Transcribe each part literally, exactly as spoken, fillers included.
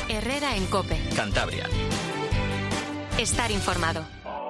Herrera en COPE. Cantabria. Estar informado.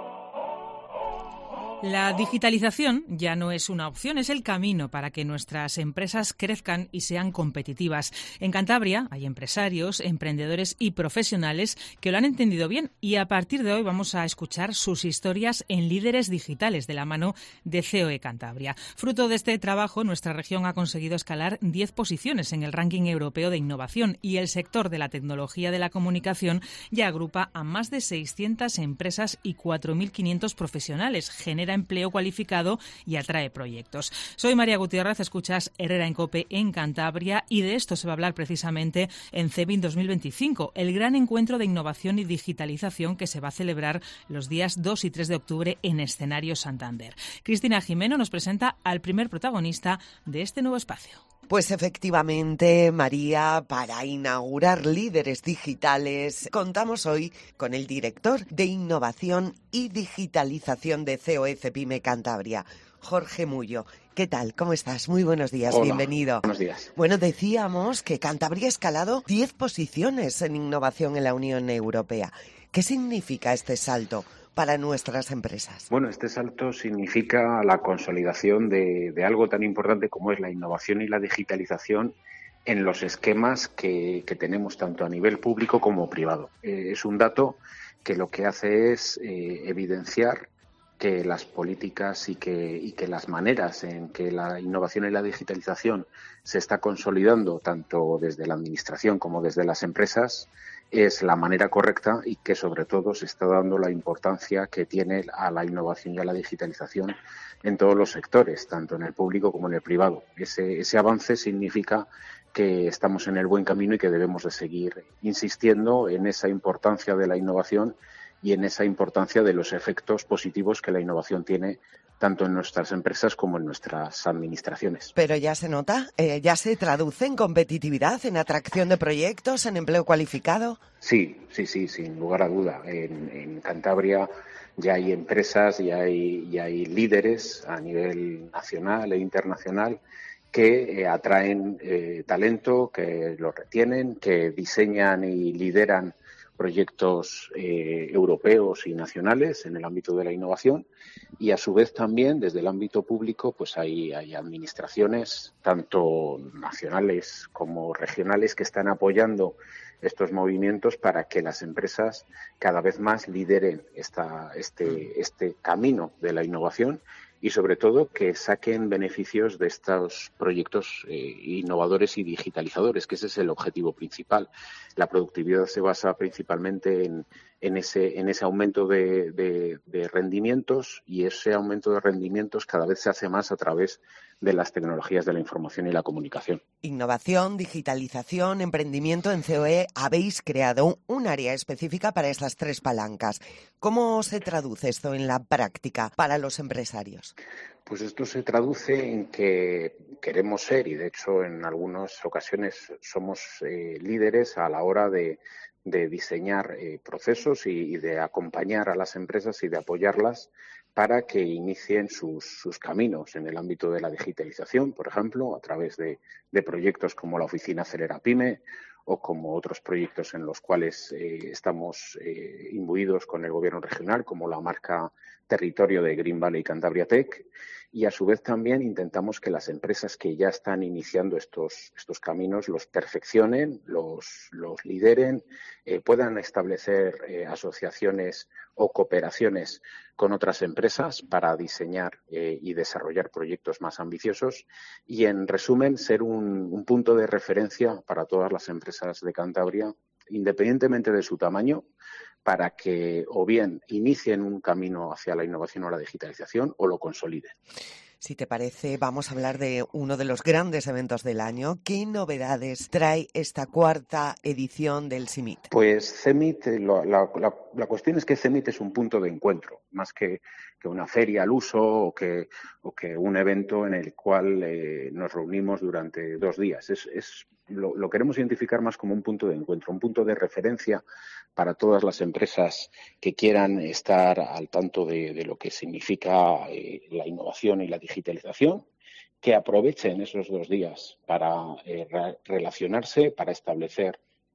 La digitalización ya no es una opción, es el camino para que nuestras empresas crezcan y sean competitivas. En Cantabria hay empresarios, emprendedores y profesionales que lo han entendido bien y a partir de hoy vamos a escuchar sus historias en Líderes Digitales de la mano de C O E Cantabria. Fruto de este trabajo, nuestra región ha conseguido escalar diez posiciones en el ranking europeo de innovación y el sector de la tecnología de la comunicación ya agrupa a más de seiscientas empresas y cuatro mil quinientos profesionales, genera empleo cualificado y atrae proyectos. Soy María Gutiérrez, escuchas Herrera en COPE en Cantabria y de esto se va a hablar precisamente en CEBIN dos mil veinticinco, el gran encuentro de innovación y digitalización que se va a celebrar los días dos y tres de octubre en Escenario Santander. Cristina Jimeno nos presenta al primer protagonista de este nuevo espacio. Pues efectivamente, María, para inaugurar Líderes Digitales, contamos hoy con el director de Innovación y Digitalización de C O E CEPIME Cantabria, Jorge Mullo. ¿Qué tal? ¿Cómo estás? Muy buenos días, Hola, bienvenido. Buenos días. Bueno, decíamos que Cantabria ha escalado diez posiciones en innovación en la Unión Europea. ¿Qué significa este salto para nuestras empresas? Bueno, este salto significa la consolidación de, de algo tan importante como es la innovación y la digitalización en los esquemas que, que tenemos tanto a nivel público como privado. Eh, es un dato que lo que hace es eh, evidenciar que las políticas y que, y que las maneras en que la innovación y la digitalización se está consolidando tanto desde la administración como desde las empresas es la manera correcta y que sobre todo se está dando la importancia que tiene a la innovación y a la digitalización en todos los sectores, tanto en el público como en el privado. Ese, ese avance significa que estamos en el buen camino y que debemos de seguir insistiendo en esa importancia de la innovación y en esa importancia de los efectos positivos que la innovación tiene tanto en nuestras empresas como en nuestras administraciones. Pero ya se nota, eh, ya se traduce en competitividad, en atracción de proyectos, en empleo cualificado. Sí, sí, sí, sin lugar a duda. En, en Cantabria ya hay empresas, ya hay, ya hay líderes a nivel nacional e internacional que eh, atraen eh, talento, que lo retienen, que diseñan y lideran proyectos eh, europeos y nacionales en el ámbito de la innovación y a su vez también desde el ámbito público pues hay, hay administraciones tanto nacionales como regionales que están apoyando estos movimientos para que las empresas cada vez más lideren esta, este, este camino de la innovación y sobre todo que saquen beneficios de estos proyectos eh, innovadores y digitalizadores, que ese es el objetivo principal. La productividad se basa principalmente en, en, ese, en ese aumento de, de, de rendimientos y ese aumento de rendimientos cada vez se hace más a través de las tecnologías de la información y la comunicación. Innovación, digitalización, emprendimiento. En C O E habéis creado un área específica para estas tres palancas. ¿Cómo se traduce esto en la práctica para los empresarios? Pues esto se traduce en que queremos ser, y de hecho en algunas ocasiones somos eh, líderes a la hora de, de diseñar eh, procesos y, y de acompañar a las empresas y de apoyarlas para que inicien sus, sus caminos en el ámbito de la digitalización, por ejemplo, a través de, de proyectos como la Oficina Acelera Pyme o como otros proyectos en los cuales eh, estamos eh, imbuidos con el Gobierno regional, como la marca Territorio de Green Valley Cantabria Tech. Y a su vez también intentamos que las empresas que ya están iniciando estos, estos caminos los perfeccionen, los, los lideren, eh, puedan establecer eh, asociaciones o cooperaciones con otras empresas para diseñar eh, y desarrollar proyectos más ambiciosos y, en resumen, ser un, un punto de referencia para todas las empresas de Cantabria, independientemente de su tamaño, para que o bien inicien un camino hacia la innovación o la digitalización o lo consoliden. Si te parece, vamos a hablar de uno de los grandes eventos del año. ¿Qué novedades trae esta cuarta edición del CEMIT? Pues CEMIT, la, la, la, la cuestión es que CEMIT es un punto de encuentro, más que, que una feria al uso o que, o que un evento en el cual eh, nos reunimos durante dos días. Es, es, lo, lo queremos identificar más como un punto de encuentro, un punto de referencia para todas las empresas que quieran estar al tanto de, de lo que significa eh, la innovación y la digitalización, que aprovechen esos dos días para eh, re- relacionarse, para establecer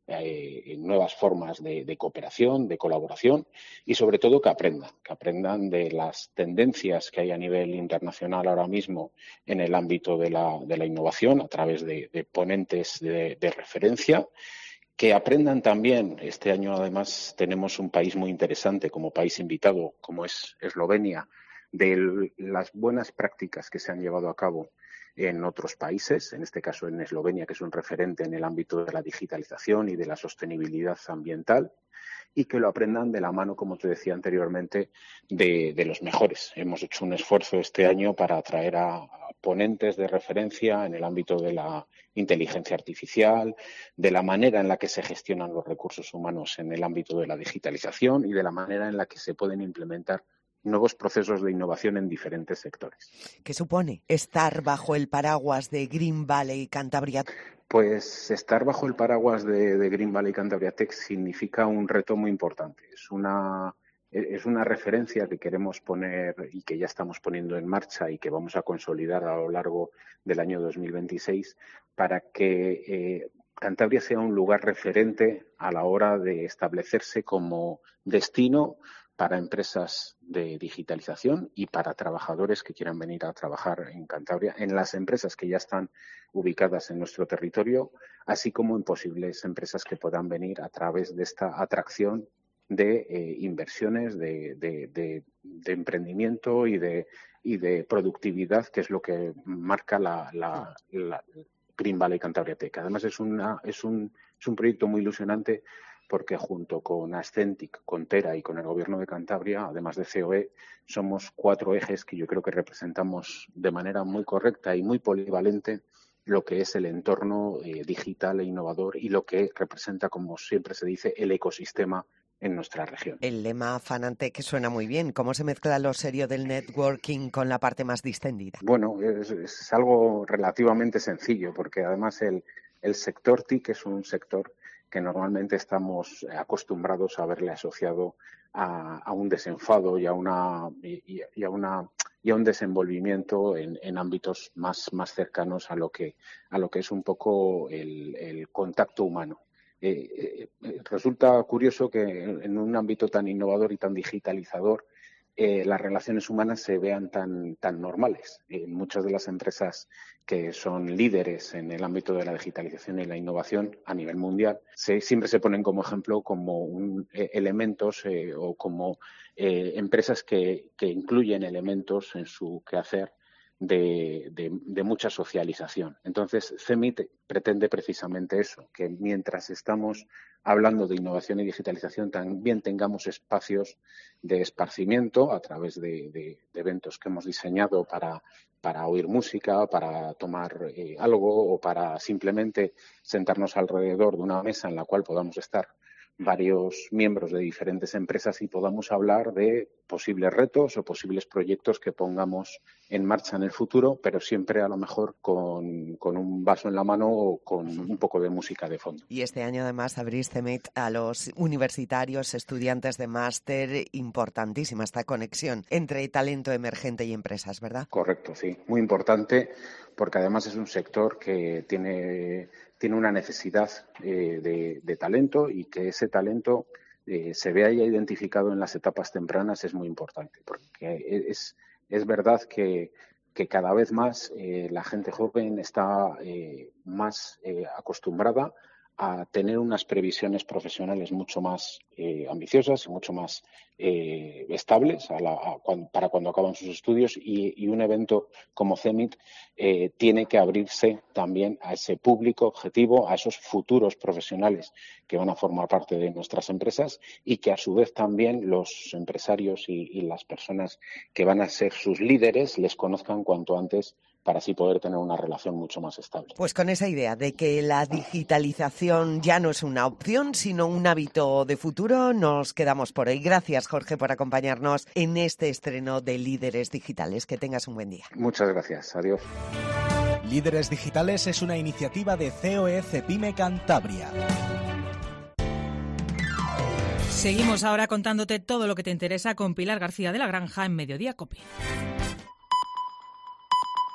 eh, nuevas formas de, de cooperación, de colaboración y sobre todo que aprendan, que aprendan de las tendencias que hay a nivel internacional ahora mismo en el ámbito de la, de la innovación a través de, de ponentes de, de referencia. Que aprendan también, este año además tenemos un país muy interesante como país invitado, como es Eslovenia, de las buenas prácticas que se han llevado a cabo en otros países, en este caso en Eslovenia, que es un referente en el ámbito de la digitalización y de la sostenibilidad ambiental, y que lo aprendan de la mano, como te decía anteriormente, de, de los mejores. Hemos hecho un esfuerzo este año para atraer a, a ponentes de referencia en el ámbito de la inteligencia artificial, de la manera en la que se gestionan los recursos humanos en el ámbito de la digitalización y de la manera en la que se pueden implementar nuevos procesos de innovación en diferentes sectores. ¿Qué supone estar bajo el paraguas de Green Valley Cantabria? Pues estar bajo el paraguas de, de Green Valley Cantabria Tech significa un reto muy importante. Es una, es una referencia que queremos poner y que ya estamos poniendo en marcha y que vamos a consolidar a lo largo del año dos mil veintiséis para que eh, Cantabria sea un lugar referente a la hora de establecerse como destino para empresas de digitalización y para trabajadores que quieran venir a trabajar en Cantabria, en las empresas que ya están ubicadas en nuestro territorio, así como en posibles empresas que puedan venir a través de esta atracción de eh, inversiones, de, de, de, de emprendimiento y de, y de productividad, que es lo que marca la, la, la Green Valley Cantabria Tech. Además, es, una, es, un, es un proyecto muy ilusionante porque junto con Ascentic, con Tera y con el Gobierno de Cantabria, además de C O E, somos cuatro ejes que yo creo que representamos de manera muy correcta y muy polivalente lo que es el entorno eh, digital e innovador y lo que representa, como siempre se dice, el ecosistema en nuestra región. El lema Fanantec suena muy bien. ¿Cómo se mezcla lo serio del networking con la parte más distendida? Bueno, es, es algo relativamente sencillo, porque además el, el sector T I C es un sector que normalmente estamos acostumbrados a verle asociado a, a un desenfado y a una y, y a una y a un desenvolvimiento en, en ámbitos más, más cercanos a lo que a lo que es un poco el, el contacto humano. Eh, eh, resulta curioso que en un ámbito tan innovador y tan digitalizador eh, las relaciones humanas se vean tan, tan normales. En muchas de las empresas que son líderes en el ámbito de la digitalización y la innovación a nivel mundial, se, siempre se ponen como ejemplo como un, eh, elementos eh, o como eh, empresas que, que incluyen elementos en su quehacer de, de, de mucha socialización. Entonces, C E M I T pretende precisamente eso, que mientras estamos hablando de innovación y digitalización, también tengamos espacios de esparcimiento a través de, de, de eventos que hemos diseñado para, para oír música, para tomar eh, algo o para simplemente sentarnos alrededor de una mesa en la cual podamos estar varios miembros de diferentes empresas y podamos hablar de posibles retos o posibles proyectos que pongamos en marcha en el futuro, pero siempre a lo mejor con, con un vaso en la mano o con un poco de música de fondo. Y este año además abrís C E M I T a los universitarios, estudiantes de máster, importantísima esta conexión entre talento emergente y empresas, ¿verdad? Correcto, sí, muy importante porque además es un sector que tiene tiene una necesidad eh, de, de talento y que ese talento eh, se vea ya identificado en las etapas tempranas es muy importante, porque es, es verdad que, que cada vez más eh, la gente joven está eh, más eh, acostumbrada a tener unas previsiones profesionales mucho más eh, ambiciosas y mucho más eh, estables a la, a, cuando, para cuando acaban sus estudios y, y un evento como C E M I T eh, tiene que abrirse también a ese público objetivo, a esos futuros profesionales que van a formar parte de nuestras empresas y que a su vez también los empresarios y, y las personas que van a ser sus líderes les conozcan cuanto antes para así poder tener una relación mucho más estable. Pues con esa idea de que la digitalización ya no es una opción, sino un hábito de futuro, nos quedamos por hoy. Gracias, Jorge, por acompañarnos en este estreno de Líderes Digitales. Que tengas un buen día. Muchas gracias. Adiós. Líderes Digitales es una iniciativa de C O E Cepime Cantabria. Seguimos ahora contándote todo lo que te interesa con Pilar García de la Granja en Mediodía Cope.